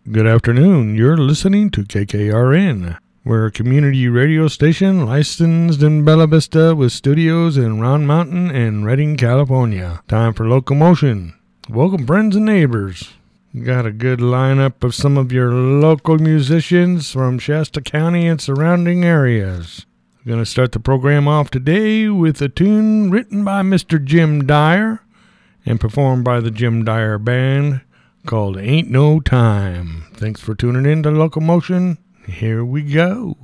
Good afternoon. You're listening to KKRN. We're a community radio station licensed in Bella Vista with studios in Round Mountain and Redding, California. Time for locomotion. Welcome, friends and neighbors. We got a good lineup of some of your local musicians from Shasta County and surrounding areas. We're going to start the program off today with a tune written by Mr. Jim Dyer and performed by the Jim Dyer Band called Ain't No Time. Thanks for tuning in to Locomotion. Here we go.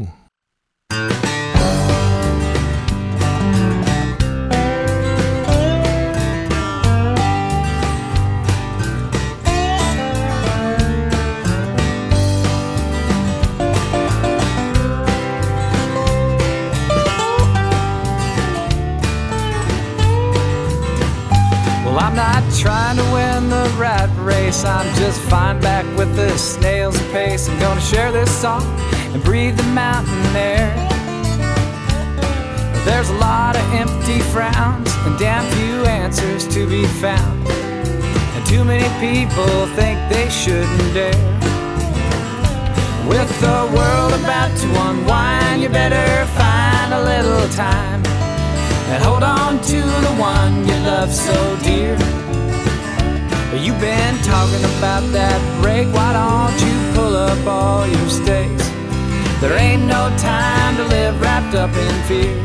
I'm not trying to win the rat race, I'm just fine back with this snail's pace. I'm gonna share this song and breathe the mountain air. There's a lot of empty frowns and damn few answers to be found, and too many people think they shouldn't dare. With the world about to unwind, you better find a little time and hold on to the one you love so dear. You've been talking about that break, why don't you pull up all your stakes? There ain't no time to live wrapped up in fear.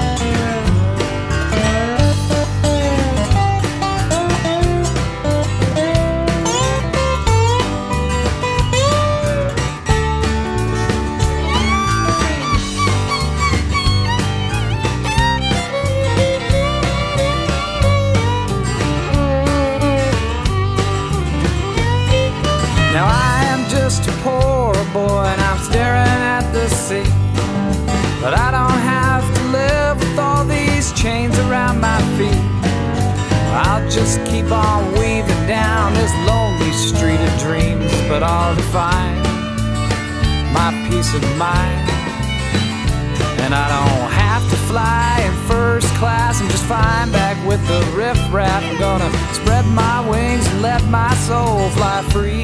Boy, and I'm staring at the sea, but I don't have to live with all these chains around my feet. I'll just keep on weaving down this lonely street of dreams, but I'll define my peace of mind. And I don't have to fly in first class, I'm just fine back with the riff-raff. I'm gonna spread my wings and let my soul fly free.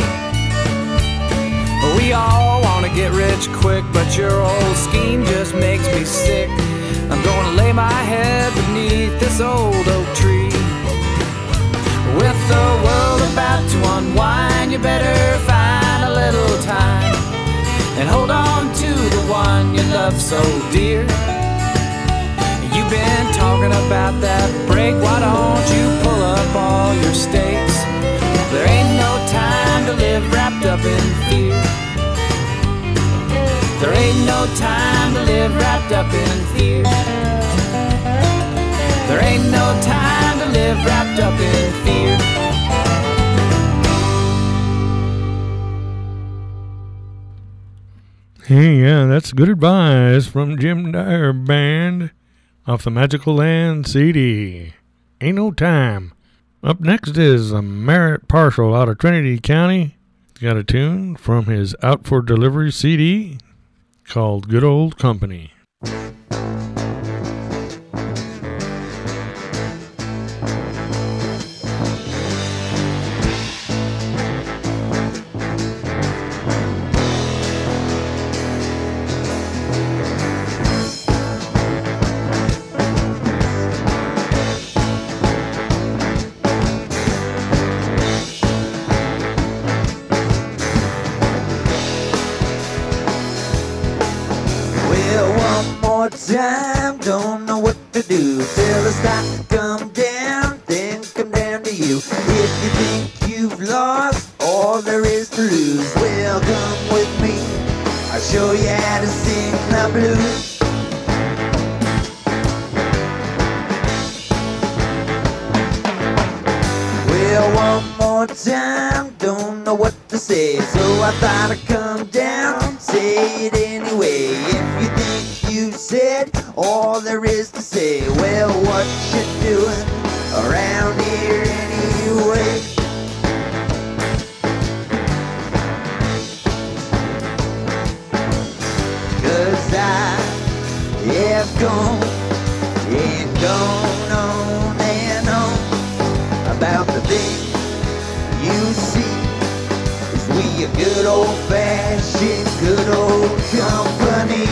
We all want to get rich quick, but your old scheme just makes me sick. I'm going to lay my head beneath this old oak tree. With the world about to unwind, you better find a little time and hold on to the one you love so dear. You've been talking about that break, why don't you pull up all your stakes? There ain't no time to live wrapped up in fear. There ain't no time to live wrapped up in fear. There ain't no time to live wrapped up in fear. Hey, yeah, that's good advice from Jim Dyer Band off the Magical Land CD. Ain't No Time. Up next is Merritt Parshall out of Trinity County. He's got a tune from his Out for Delivery CD called Good Old Company. Time, don't know what to do. Till the stock come down, then come down to you. If you think you've lost all there is to lose, well, come with me, I'll show you how to sing the blues. Well, one more time, don't know what to say, so I thought I'd come down, say it anyway. If you think you said all there is to say, well, what you doing around here anyway? 'Cause I have gone and gone on and on about the things you see as we a good old-fashioned, good old company.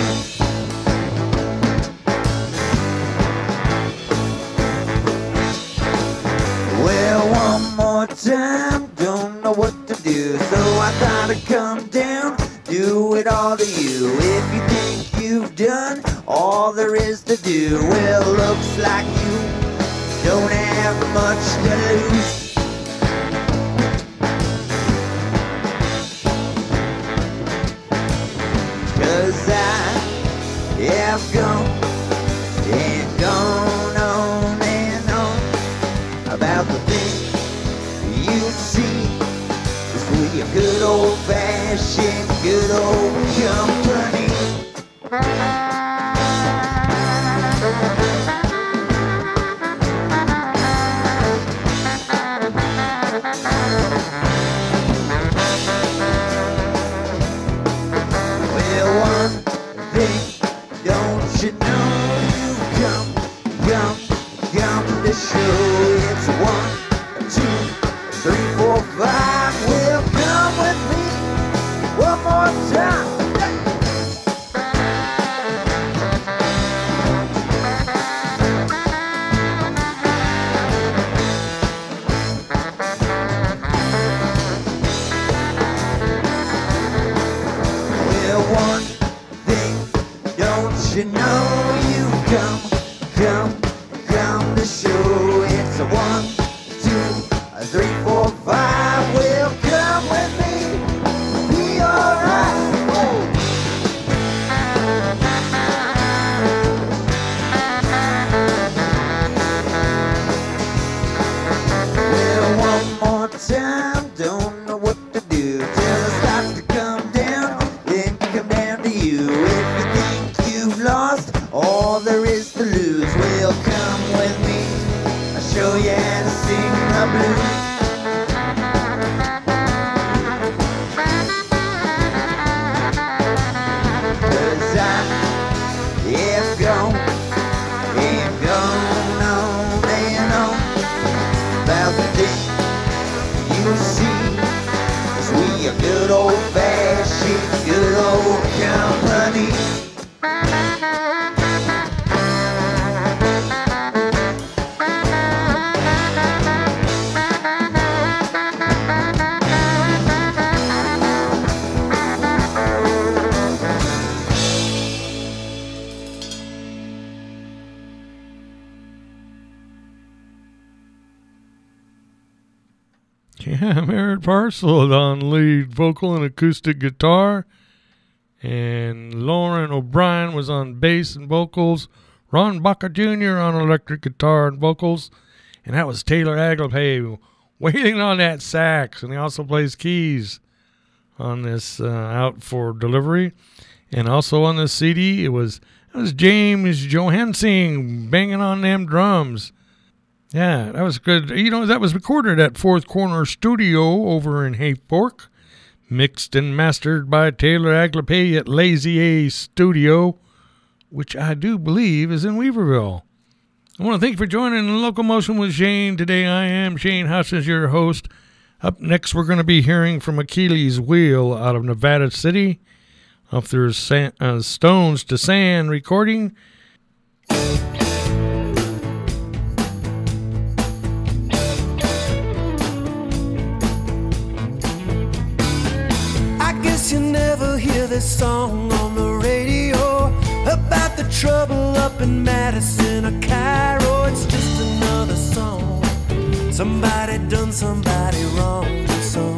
Well, one more time, don't know what to do, so I thought I'd come down, do it all to you. If you think you've done all there is to do, well, looks like you don't have much to lose. 'Cause I have gone and gone on and on about the things you've seen. It's with your good old-fashioned, good old company. Well, one thing, don't you know, you've come to show. It's 1, 2, 3, 4, 5. Well, come with me one more time. Well, one thing, don't you know, you've come to show. It's a 1, 2, 3, 4, 5. Well, come with me, be alright. Well, one more time, don't know what to do. Till I start to come down, then come down to you. If you think you've lost all there is to lose, well, come with me, I'll show you how to sing the blues. 'Cause I have gone and gone on and on about the things you see. It's we a good old-fashioned, good old company. Yeah, Merritt Parcel on lead vocal and acoustic guitar. And Lauren O'Brien was on bass and vocals. Ron Baca Jr. on electric guitar and vocals. And that was Taylor Aglapay wailing on that sax. And he also plays keys on this Out for Delivery. And also on the CD, it was James Johansson banging on them drums. Yeah, that was good. You know, that was recorded at Fourth Corner Studio over in Hayfork. Mixed and mastered by Taylor Aglapay at Lazy A Studio, which I do believe is in Weaverville. I want to thank you for joining in Locomotion with Shane. Today I am Shane Hutchins, your host. Up next, we're going to be hearing from Achilles Wheel out of Nevada City off their Stones to Sand recording. You never hear this song on the radio about the trouble up in Madison or Cairo. It's just another song. Somebody done somebody wrong. So,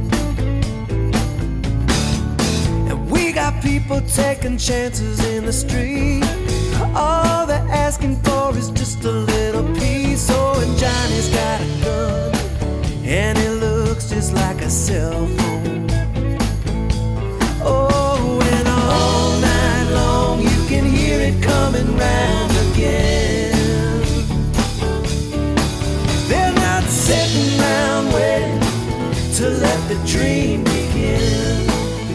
and we got people taking chances in the street. All they're asking for is just a little piece. Oh, and Johnny's got a gun, and it looks just like a cell phone. Oh, and all night long you can hear it coming round again. They're not sitting around waiting to let the dream begin.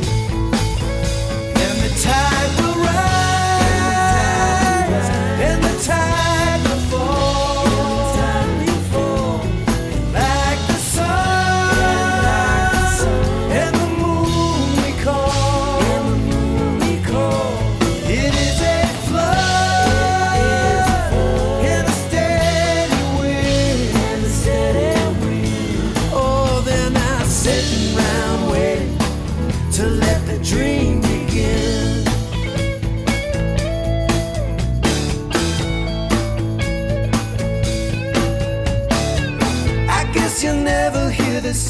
And the tide will rise, and the tide will fall, like the sun, and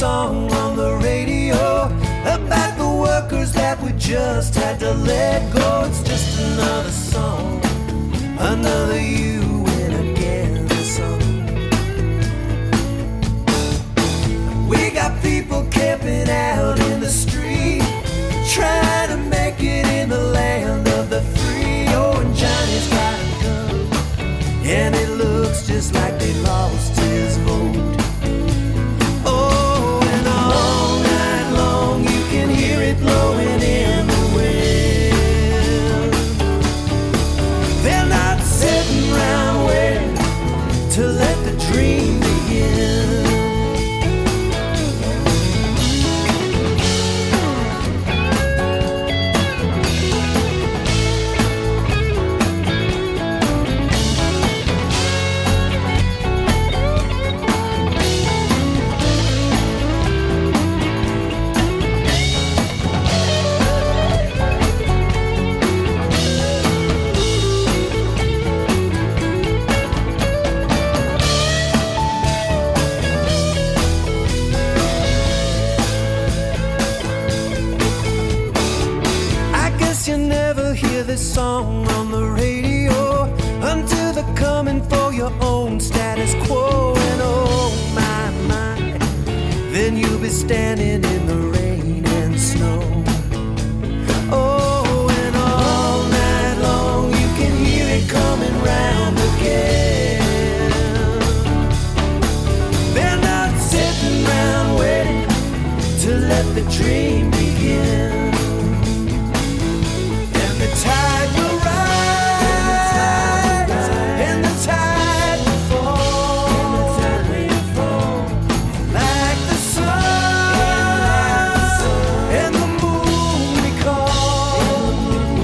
song on the radio about the workers that we just had to let go. It's just another song, another you win again song. We got people camping out in the street, trying to make it in the land of the free. Oh, and Johnny's got a gun, and it looks just like they lost his vote. Oh, and all night long you can hear it blowing in the wind. They're not sitting around waiting to let the dream begin. You never hear this song on the radio until they're coming for your own status quo. And oh my, my, then you'll be standing in the rain and snow. Oh, and all night long you can hear it coming round again. They're not sitting around waiting to let the dream begin. The tide will rise, and the tide will fall, like the sun and the moon we call.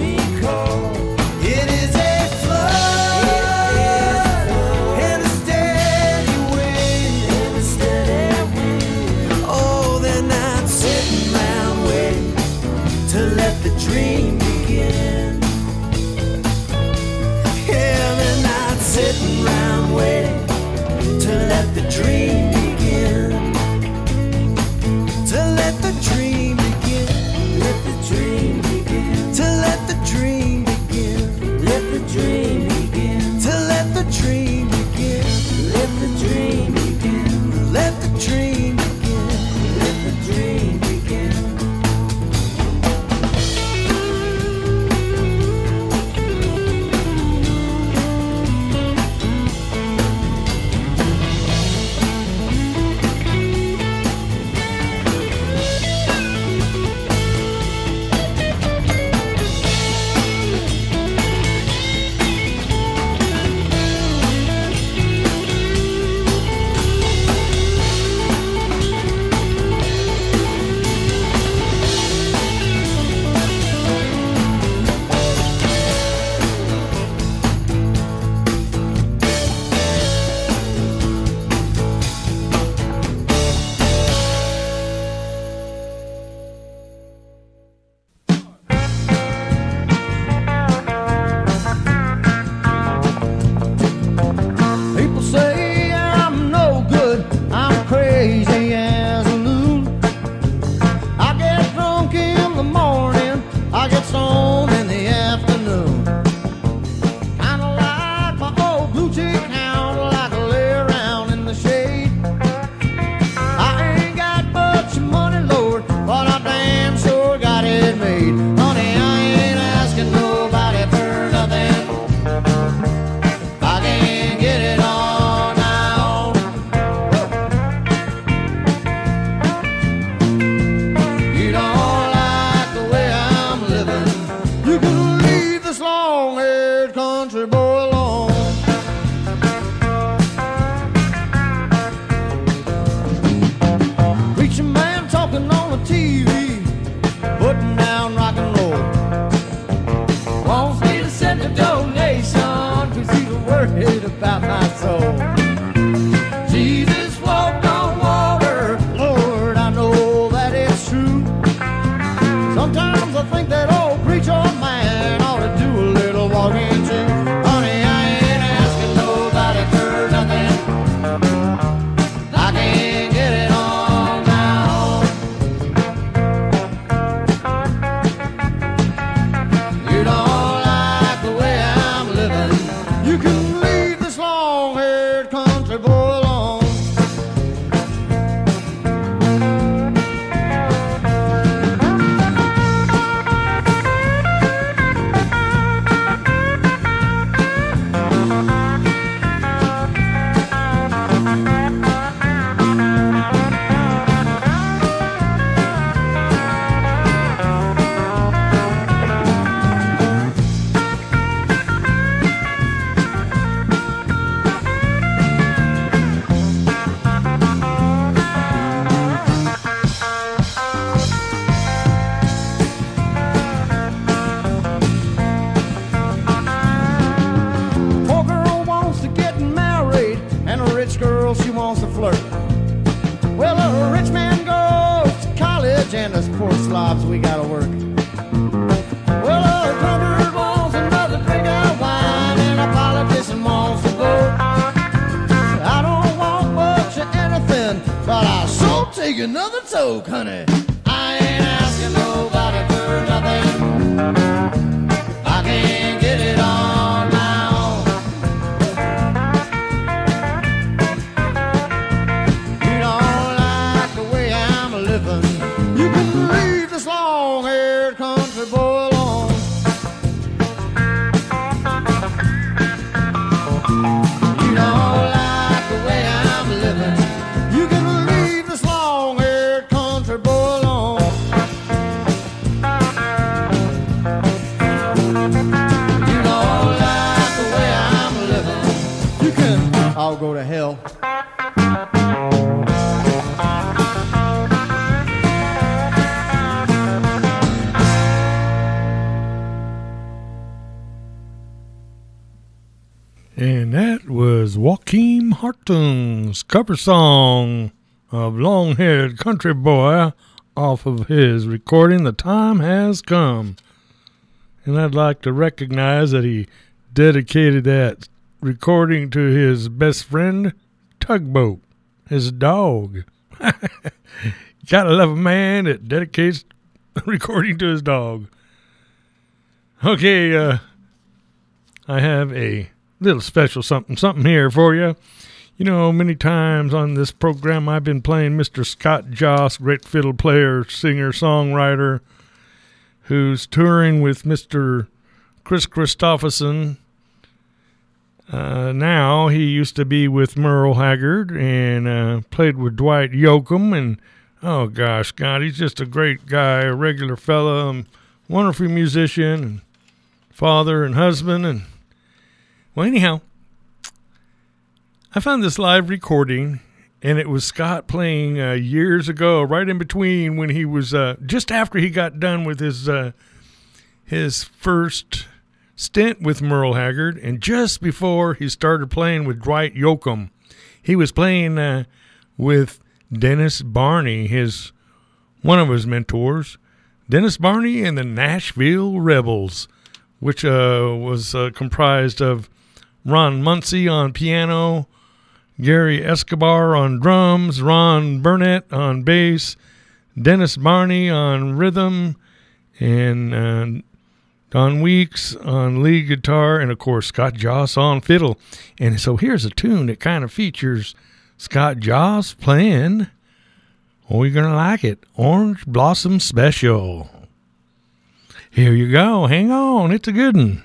It is a flood and a steady wind. Oh, they're not sitting around waiting to let the dream begin. Yeah, they're not sitting around waiting to let the dream begin. To let the dream begin. Let the dream begin. To let the dream begin. Let the dream begin. To let the dream begin. Let the dream begin. Let the dream begin. Let the dream begin. People say I'm no good, I'm crazy as a loon. I get drunk in the morning, I get stoned in the afternoon. Kinda like my old blue chick hound, like I lay around in the shade. I ain't got much money, Lord, but I damn sure got it made. Honey, I ain't asking nobody for nothing. I can't get it on now. You don't like the way I'm living, you can leave this long-haired country boy alone. Preacher man talking on the TV, putting down rock and roll. Wants me to send a donation, 'cause he's worried about my soul. Jesus walked on water, Lord, I know that it's true. Sometimes I think that old preacher man ought to do a little walking too. Honey, I ain't asking nobody for nothing. I can't get it on now. out, so we gotta work. Well, a drunkard wants another drink of wine, and a politician wants to vote. I don't want much of anything, but I'll sure take another toke, honey. I ain't asking nobody for nothing. I can't get it on my own. You don't like the way I'm living, you can leave this long-haired country boy alone. You don't like the way I'm living, you can leave this long-haired country boy alone. You don't like the way I'm living, you can all go to hell. And that was Joachim Hartung's cover song of Long-Haired Country Boy off of his recording The Time Has Come. And I'd like to recognize that he dedicated that recording to his best friend, Tugboat, his dog. Gotta love a man that dedicates recording to his dog. Okay, I have a little special something here for you. You know, many times on this program I've been playing Mr. Scott Joss, great fiddle player, singer, songwriter, who's touring with Mr. Chris Christopherson. Now he used to be with Merle Haggard and played with Dwight Yoakam. And oh gosh, God, he's just a great guy, a regular fella, wonderful musician, and father and husband. And well, anyhow, I found this live recording, and it was Scott playing years ago, right in between when he was just after he got done with his first stint with Merle Haggard, and just before he started playing with Dwight Yoakam. He was playing with Dennis Barney, one of his mentors, Dennis Barney and the Nashville Rebels, which was comprised of Ron Muncy on piano, Gary Escobar on drums, Ron Burnett on bass, Dennis Barney on rhythm, and Don Weeks on lead guitar, and of course Scott Joss on fiddle. And so here's a tune that kind of features Scott Joss playing, oh, you're going to like it, Orange Blossom Special. Here you go, hang on, it's a good one.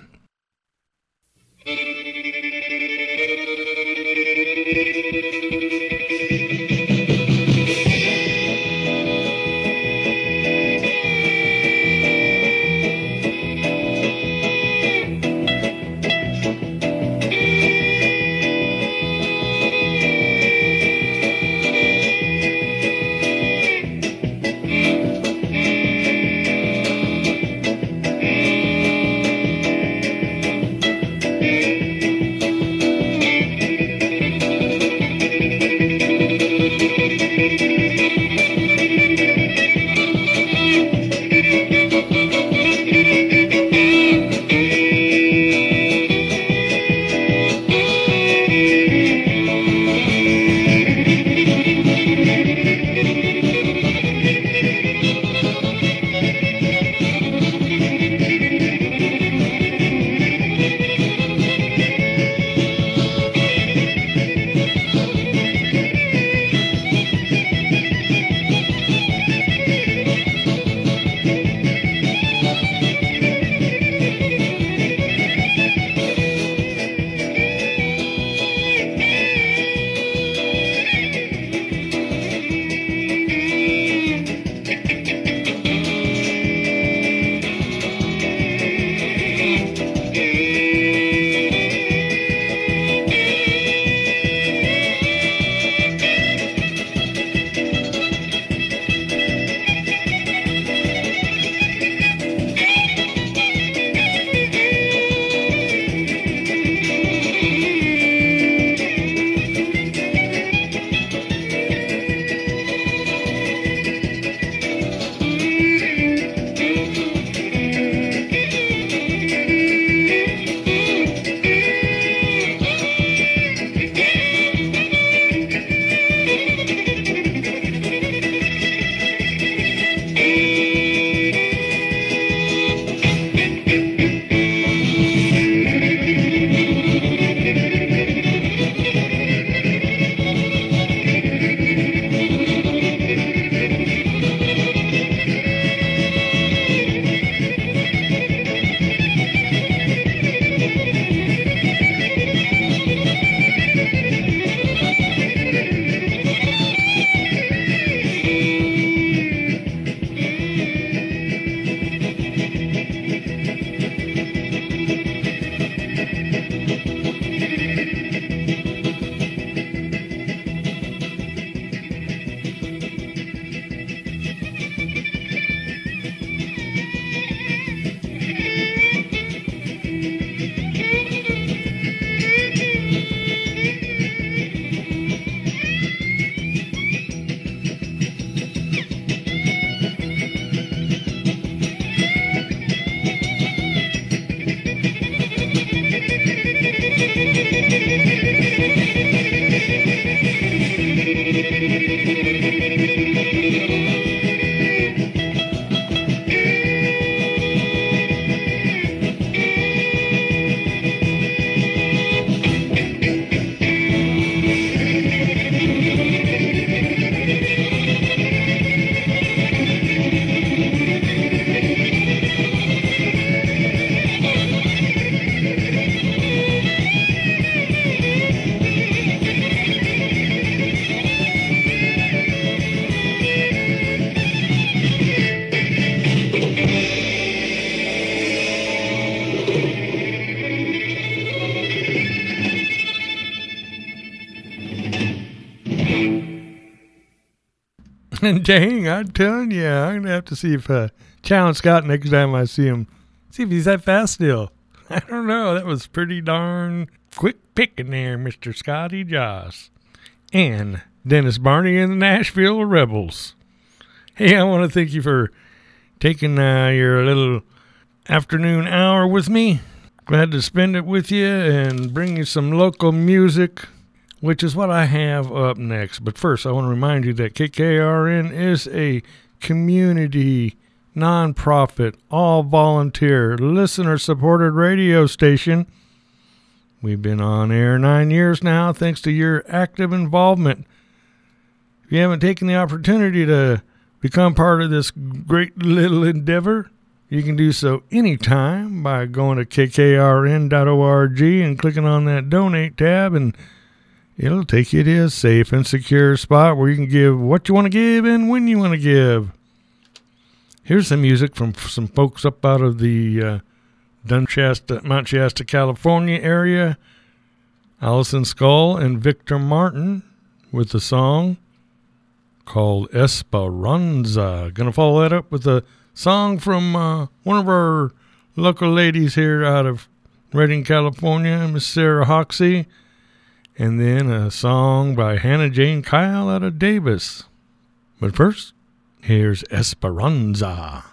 And dang, I'm telling you, I'm going to have to see if challenge Scott next time I see him. See if he's that fast still. I don't know. That was pretty darn quick picking there, Mr. Scotty Joss. And Dennis Barney and the Nashville Rebels. Hey, I want to thank you for taking your little afternoon hour with me. Glad to spend it with you and bring you some local music, which is what I have up next. But first, I want to remind you that KKRN is a community, non-profit, all-volunteer, listener-supported radio station. We've been on air 9 years now, thanks to your active involvement. If you haven't taken the opportunity to become part of this great little endeavor, you can do so anytime by going to kkrn.org and clicking on that donate tab, and it'll take you to a safe and secure spot where you can give what you want to give and when you want to give. Here's some music from some folks up out of the Mount Shasta, California area. Allison Skull and Victor Martin with a song called Esperanza. Gonna follow that up with a song from one of our local ladies here out of Redding, California, Miss Sarah Hoxie. And then a song by Hannah Jane Kyle out of Davis. But first, here's Esperanza.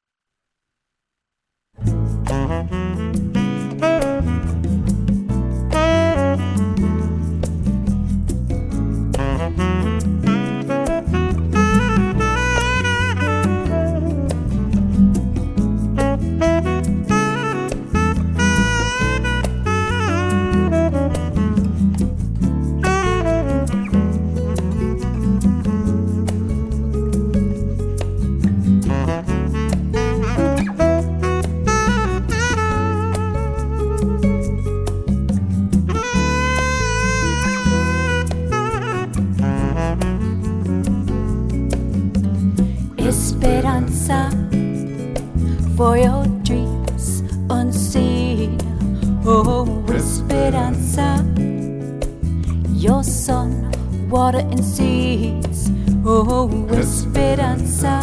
Esperanza for your dreams unseen. Oh, Esperanza, your sun, water and seeds. Oh, Esperanza,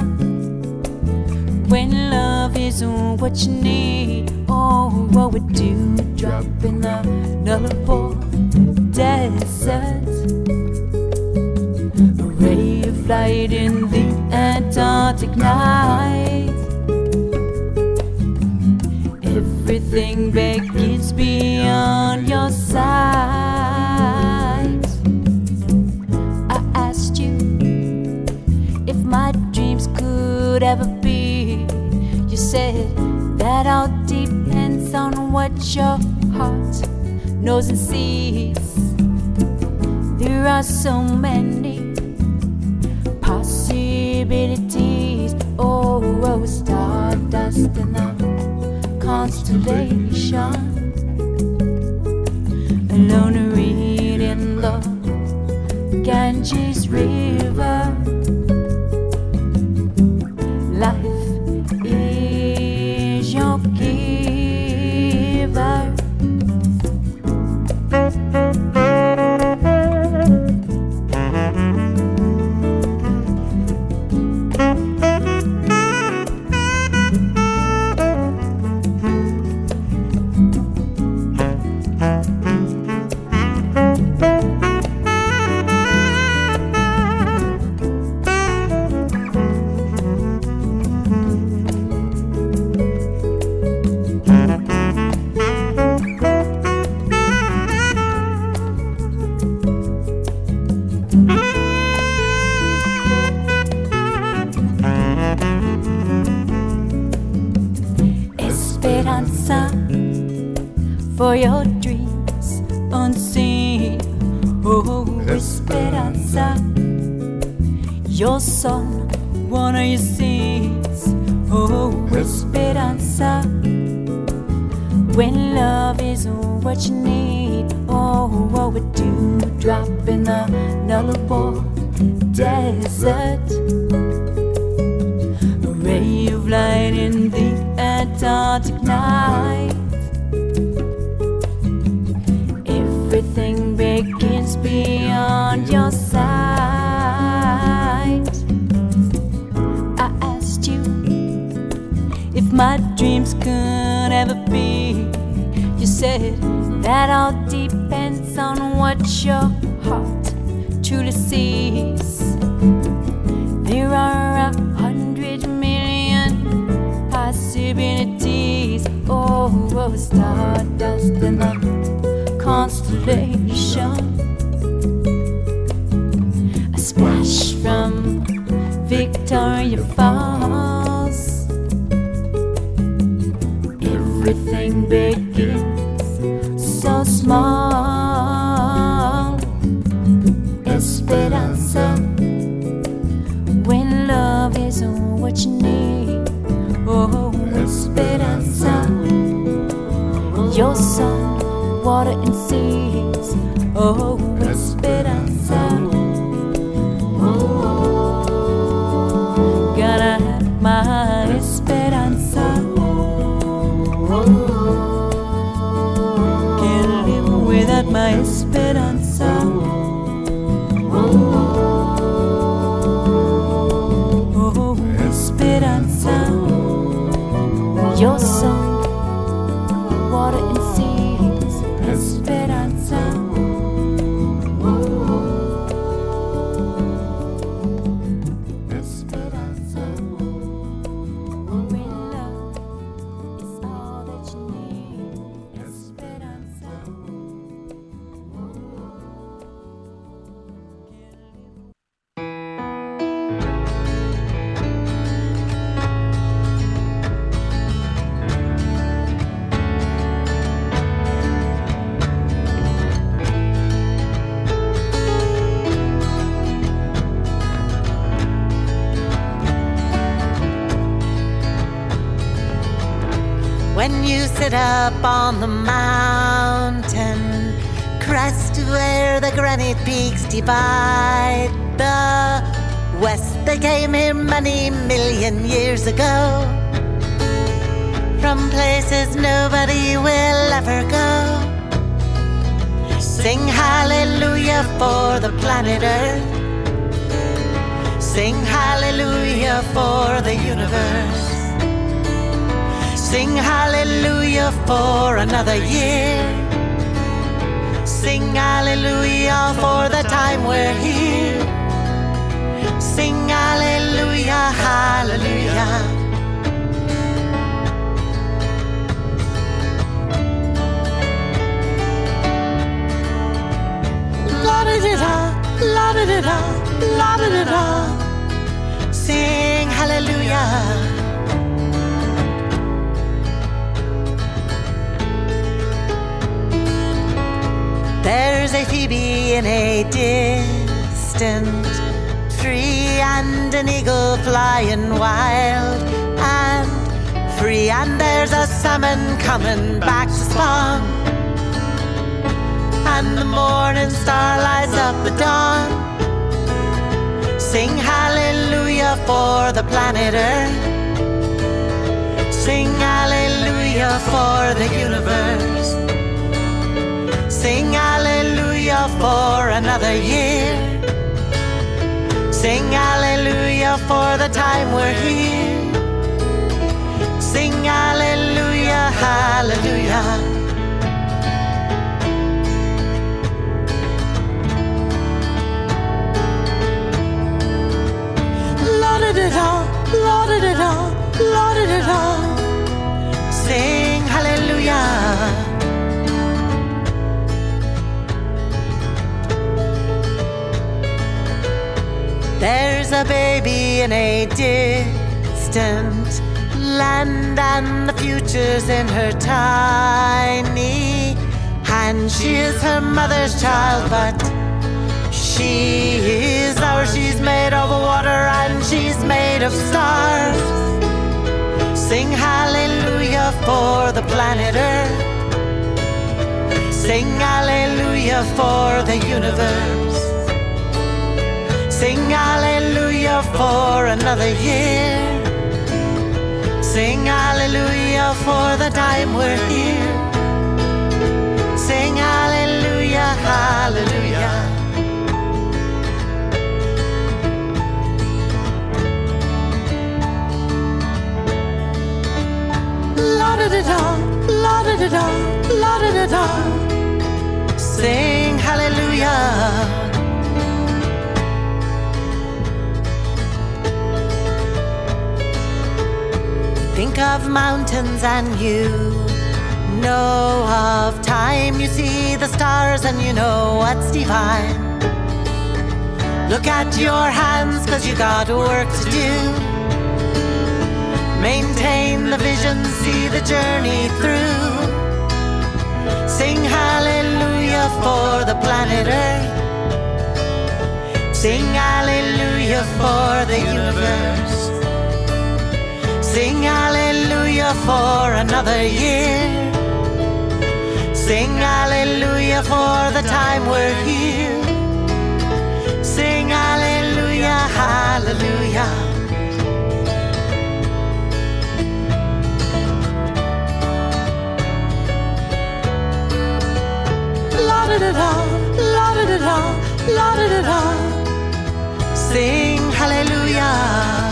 when love is what you need. Oh, what would you drop in the Nullarbor desert? A ray of light in the Antarctic night. Everything begins beyond your sight. I asked you if my dreams could ever be. You said that all depends on what your heart knows and sees. There are so many possibilities. Oh, stardust in the constellation, alone reading the Ganges River. Life is your giver. For your dreams unseen. Oh, Esperanza, your sun, one of your seeds. Oh, Esperanza, when love is what you need. Oh, what would you drop in the Nullarbor desert? A ray of light in if my dreams could ever be. You said that all depends on what your heart truly sees. There are 100 million possibilities. Oh, stardust in the constellation. A splash from Victoria Falls. Everything begins so small. Esperanza, when love is what you need. Oh, Esperanza, your sun, water and seeds. Oh, Esperanza, gotta have my Esperanza. Can't live without my Esperanza. Oh, Esperanza, your sun, water and seeds. Esperanza. Esperanza. When love is all that you need. Esperanza. When you sit up on the mountain crest where the granite peaks divide the west, they came here many million years ago from places nobody will ever go. Sing hallelujah for the planet Earth. Sing hallelujah for the universe. Sing hallelujah for another year. Sing hallelujah for the time we're here. Sing hallelujah, hallelujah. La-da-da-da, la-da-da-da, la-da-da-da. Sing hallelujah. There's a Phoebe in a distant tree, and an eagle flying wild and free, and there's a salmon coming back to spawn, and the morning star lights up the dawn. Sing hallelujah for the planet Earth. Sing hallelujah for the universe. Sing hallelujah for another year. Sing hallelujah for the time we're here. Sing hallelujah, hallelujah. La-da-da-da, la-da-da-da, la-da-da-da. Sing hallelujah. There's a baby in a distant land, and the future's in her tiny hand. She is her mother's child, but she is ours. She's made of water and she's made of stars. Sing hallelujah for the planet Earth. Sing hallelujah for the universe. Sing hallelujah for another year. Sing hallelujah for the time we're here. Sing hallelujah, hallelujah. la-da-da-da, la-da-da-da, la-da-da-da. Sing hallelujah. Think of mountains and you know of time. You see the stars and you know what's divine. Look at your hands, 'cause you got work to do. Maintain the vision, see the journey through. Sing hallelujah for the planet Earth. Sing hallelujah for the universe. Sing hallelujah for another year. Sing hallelujah for the time we're here. Sing hallelujah, hallelujah. La-da-da-da, la-da-da-da, la-da-da-da. Sing hallelujah.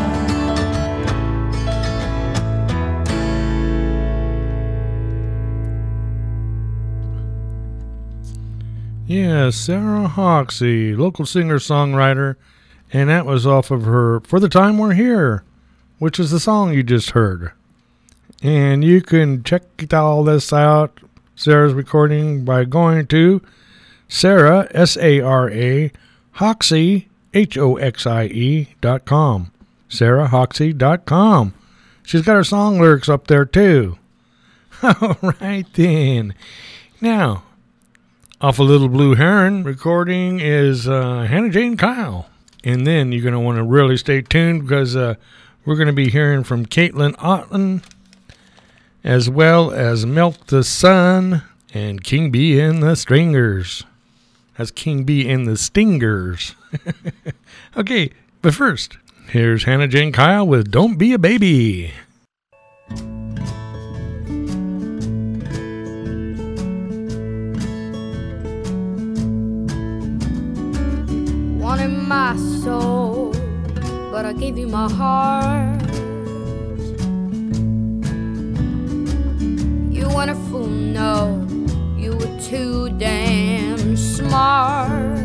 Yeah, Sarah Hoxie, local singer-songwriter, and that was off of her For the Time We're Here, which is the song you just heard. And you can check all this out, Sarah's recording, by going to Sarah, S-A-R-A, Hoxie, Hoxie.com. SarahHoxie.com. She's got her song lyrics up there, too. All right, then. Now, off a Little Blue Heron recording is Hannah Jane Kyle. And then you're going to want to really stay tuned because we're going to be hearing from Caitlin Otten as well as Milk the Sun and King Bee and the Stringers. That's King Bee and the Stingers. Okay, but first, here's Hannah Jane Kyle with Don't Be a Baby. Wanted my soul, but I gave you my heart. You weren't a fool, no, you were too damn smart.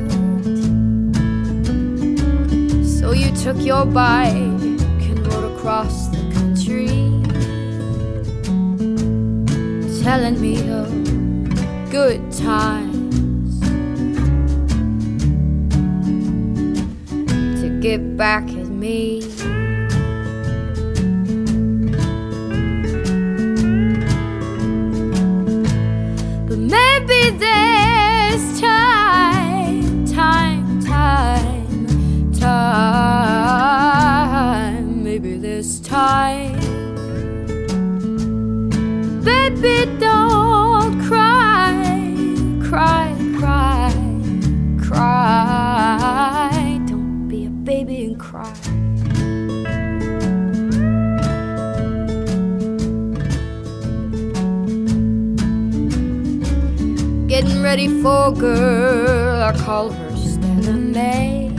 So you took your bike and rode across the country, telling me of good times. Get back at me. But maybe there's time, maybe there's time. Baby, don't cry, cry, cry, cry. Baby and cry. Getting ready for a girl, I call her Stella May.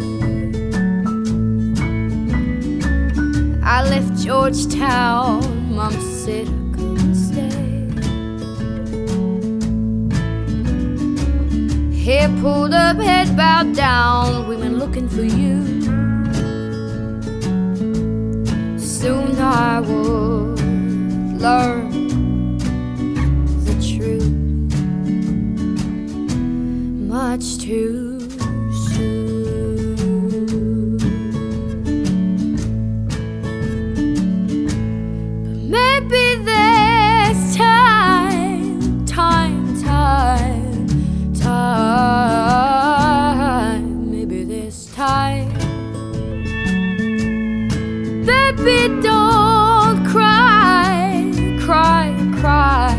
I left Georgetown, Mama said I couldn't stay. Hair pulled up, head bowed down, women looking for you. Soon I would learn the truth, much too soon. But maybe there's time, maybe there's time. Baby, don't cry, cry, cry,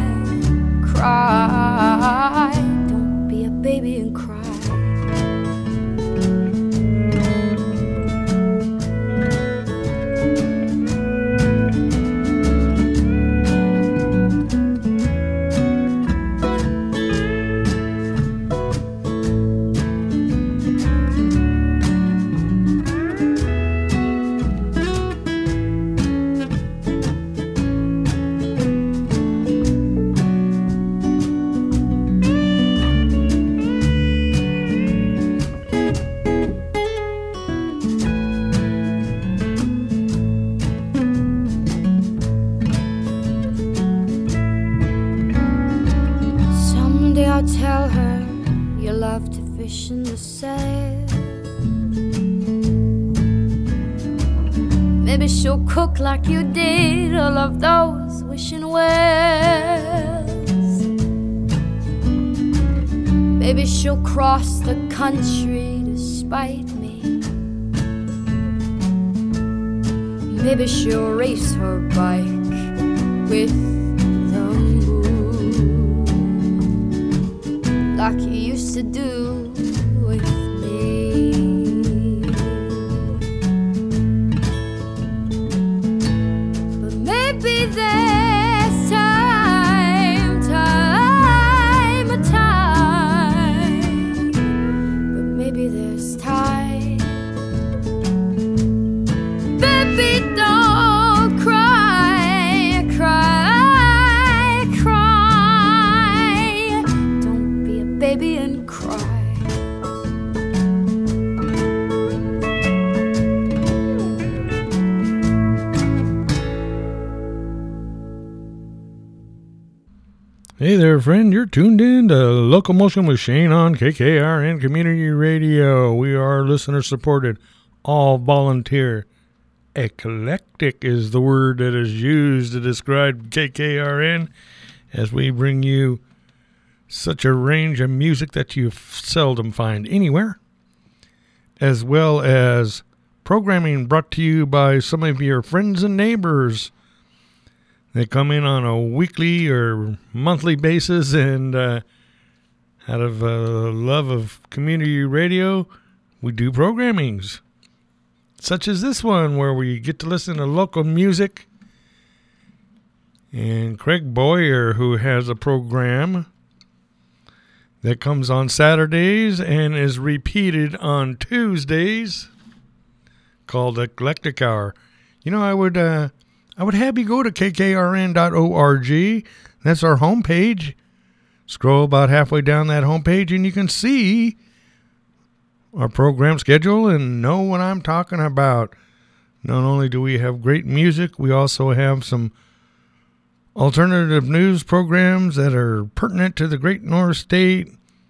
cry. Don't be a baby and cry. tell her you love to fish in the sand. Maybe she'll cook like you did all of those wishing wells. Maybe she'll cross the country to spite me. Maybe she'll race her bike with the moon, like you used to do with me. But maybe there's time, but maybe there's time. Baby, don't cry. Don't be a baby and cry. Hey there, friend. You're tuned in to Locomotion with Shane on KKRN Community Radio. We are listener-supported, all volunteer. Eclectic is the word that is used to describe KKRN, as we bring you such a range of music that you seldom find anywhere, as well as programming brought to you by some of your friends and neighbors. They come in on a weekly or monthly basis, and out of love of community radio, we do programmings, such as this one, where we get to listen to local music. And Craig Boyer, who has a program that comes on Saturdays and is repeated on Tuesdays, called Eclectic Hour. You know, I would have you go to kkrn.org. That's our homepage. Scroll about halfway down that homepage and you can see our program schedule and know what I'm talking about. Not only do we have great music, we also have some alternative news programs that are pertinent to the Great North State.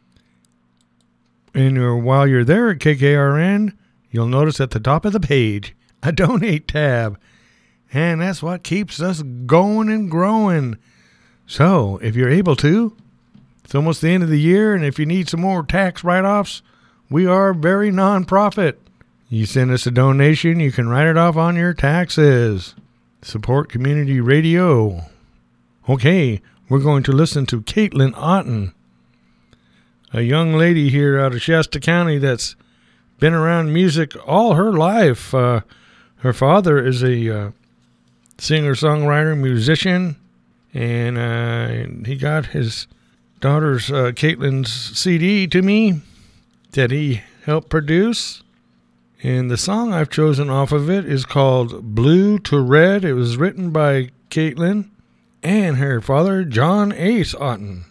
And while you're there at KKRN, you'll notice at the top of the page a donate tab. And that's what keeps us going and growing. So, if you're able to, it's almost the end of the year, and if you need some more tax write-offs, we are very non-profit. You send us a donation, you can write it off on your taxes. Support community radio. Okay, we're going to listen to Caitlin Otten, a young lady here out of Shasta County that's been around music all her life. Her father is a singer-songwriter, musician, and he got his daughter's Caitlin's CD to me that he helped produce. And the song I've chosen off of it is called Blue to Red. It was written by Caitlin and her father, John Ace Otten.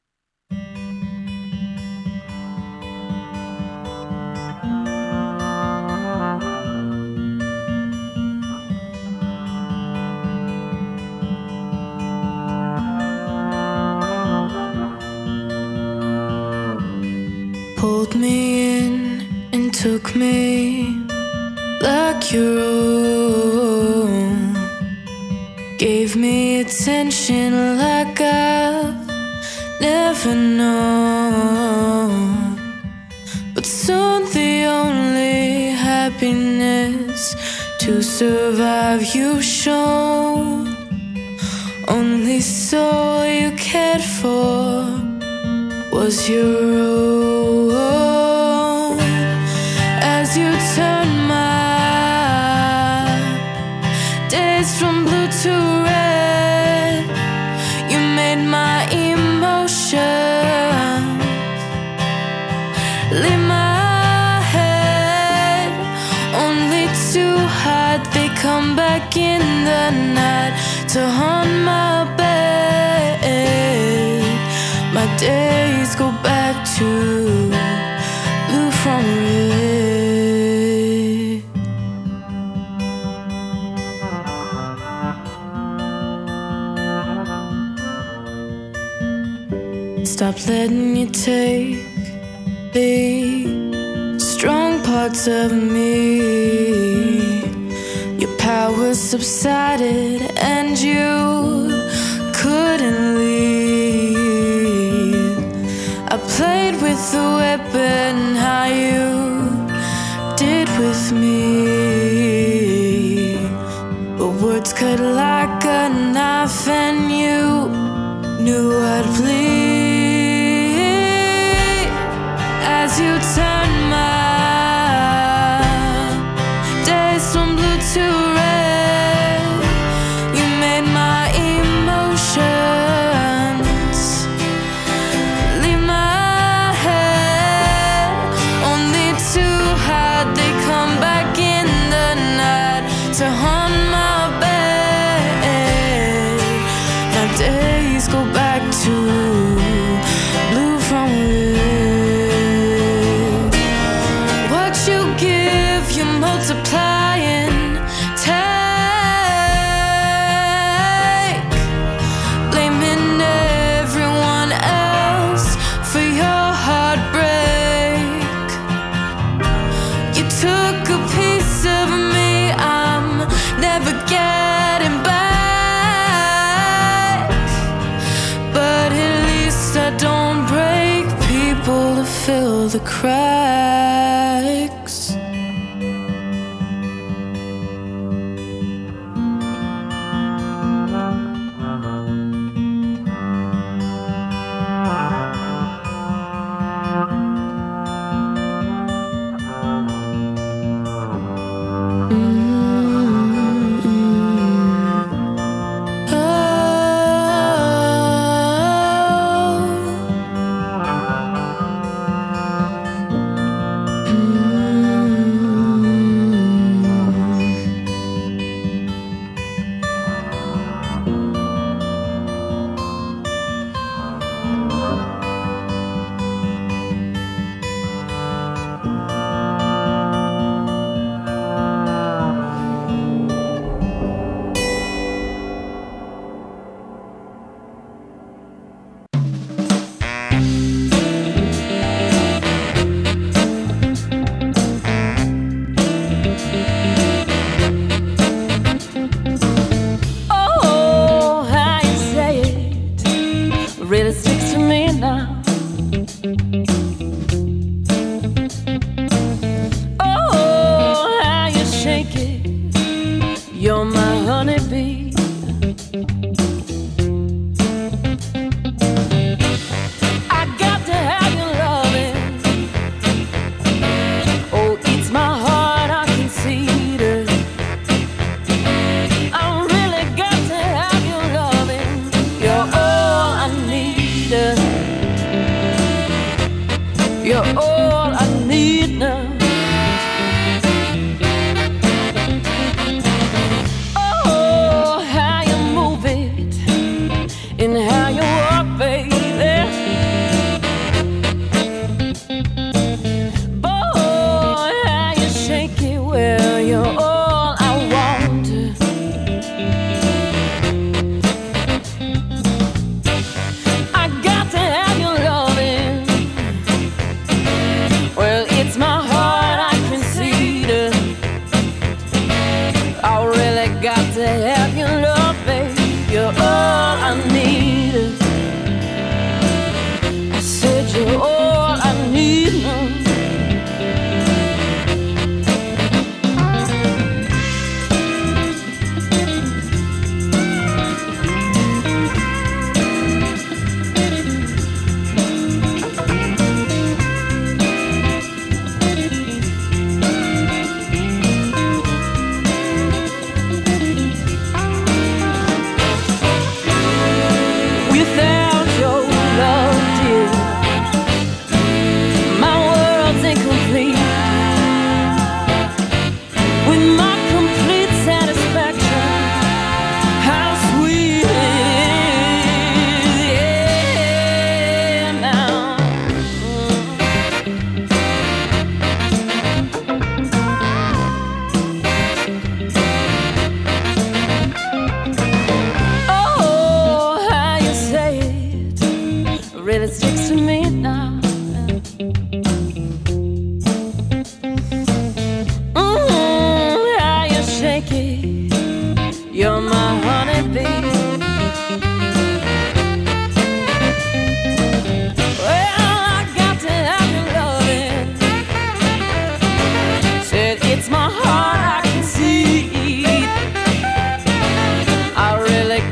Pulled me in and took me like your own. Gave me attention like I've never known. But soon the only happiness to survive you've shown. Only soul you cared for was your own. As you turn my days from blue to red, you made my emotions leave my head. Only to hide, they come back in the night to haunt my bed. My days go back to blue from red. Stop letting you take the strong parts of me. Your power subsided and you couldn't leave. I played with the weapon how you did with me. But words cut like a knife and you knew I'd bleed. As you turned my days from blue to red, you made my emotions leave my head. Only too hard they come back in the night to haunt my bed. Now days go back to blue from red. What you give, you multiply and take, blaming everyone else for your heartbreak. You took a piece of me I'm never getting back, but at least I don't break people to fill the cracks.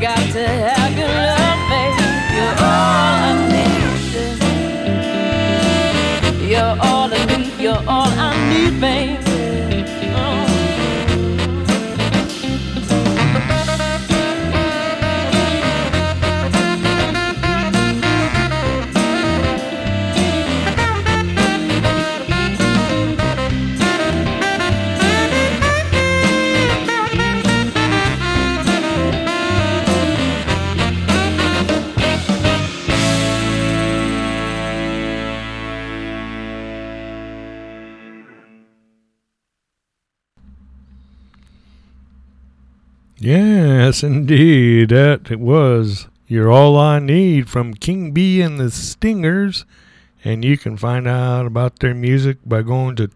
got to have your love, baby. You're all I need. You're all I need. You're all I need, baby. Yes, indeed. That it was You're All I Need from King Bee and the Stingers. And you can find out about their music by going to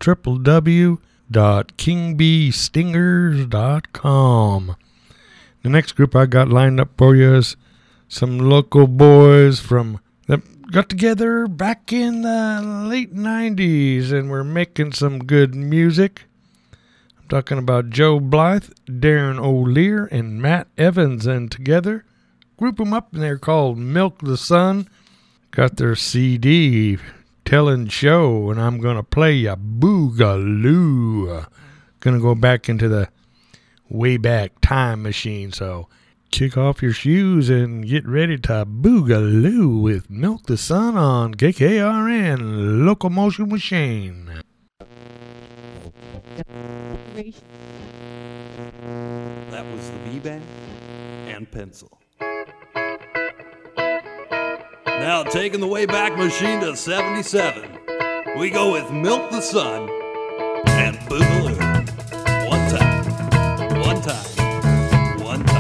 www.kingbeestingers.com. The next group I got lined up for you is some local boys from that got together back in the late 90s and were making some good music. I'm talking about Joe Blythe, Darren O'Lear, and Matt Evans, and together group them up, and they're called Milk the Sun. Got their CD, Tellin' Show, and I'm gonna play ya Boogaloo. Gonna go back into the way back time machine, so kick off your shoes and get ready to Boogaloo with Milk the Sun on KKRN Locomotion with Shane. That was the B-Band and Pencil. Now taking the Wayback Machine to 77, we go with Milk the Sun and Boogaloo. One time, one time, one time.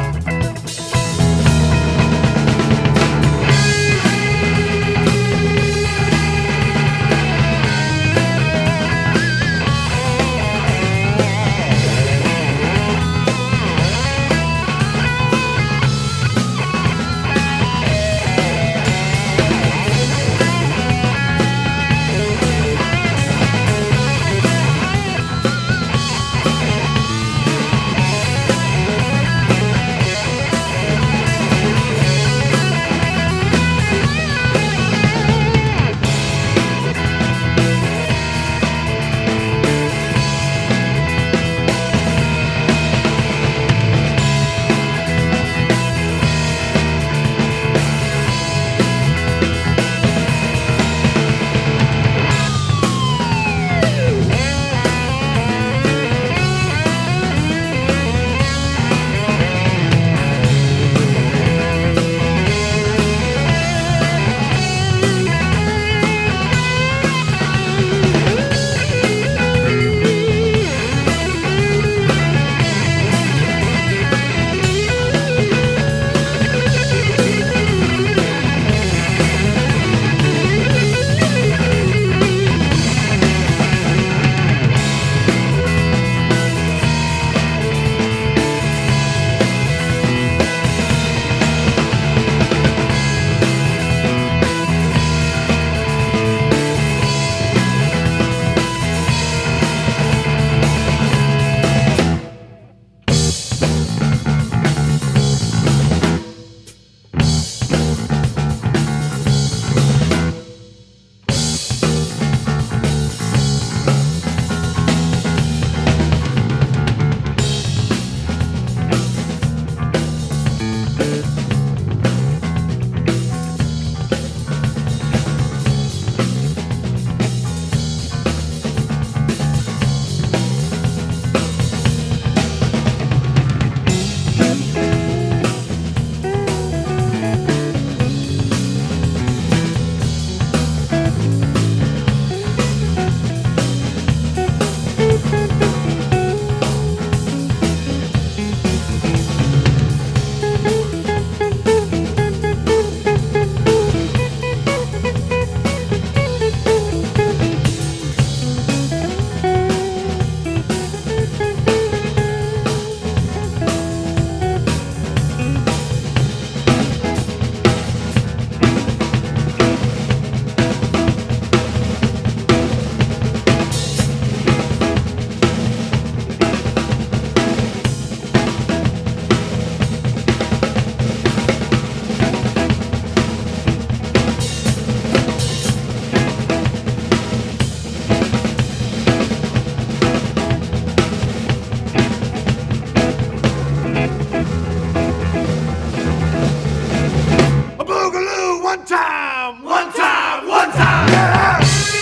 One time, one time, one time. Yeah.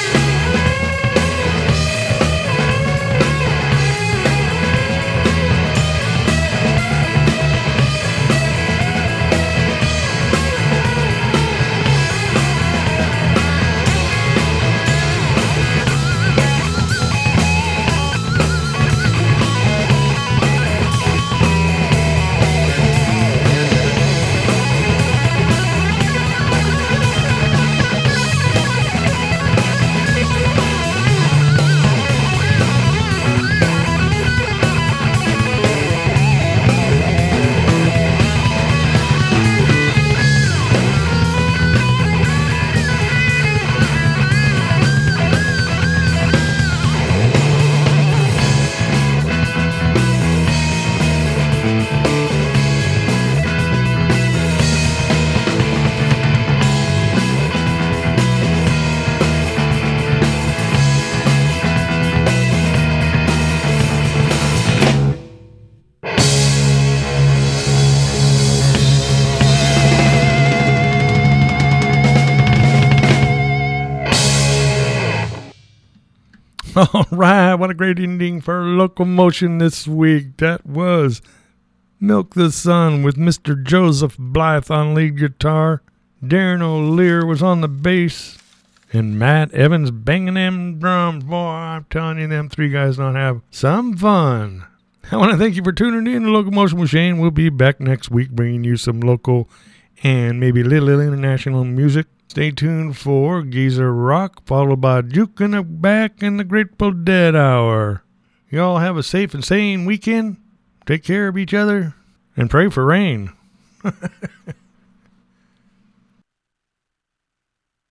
All right, what a great ending for Locomotion this week. That was Milk the Sun with Mr. Joseph Blythe on lead guitar. Darren O'Leary was on the bass. And Matt Evans banging them drums. Boy, I'm telling you, them three guys don't have some fun. I want to thank you for tuning in to Locomotion with Shane. We'll be back next week bringing you some local and maybe a little international music. Stay tuned for Geezer Rock, followed by Juke in the Back and the Grateful Dead Hour. Y'all have a safe and sane weekend. Take care of each other and pray for rain.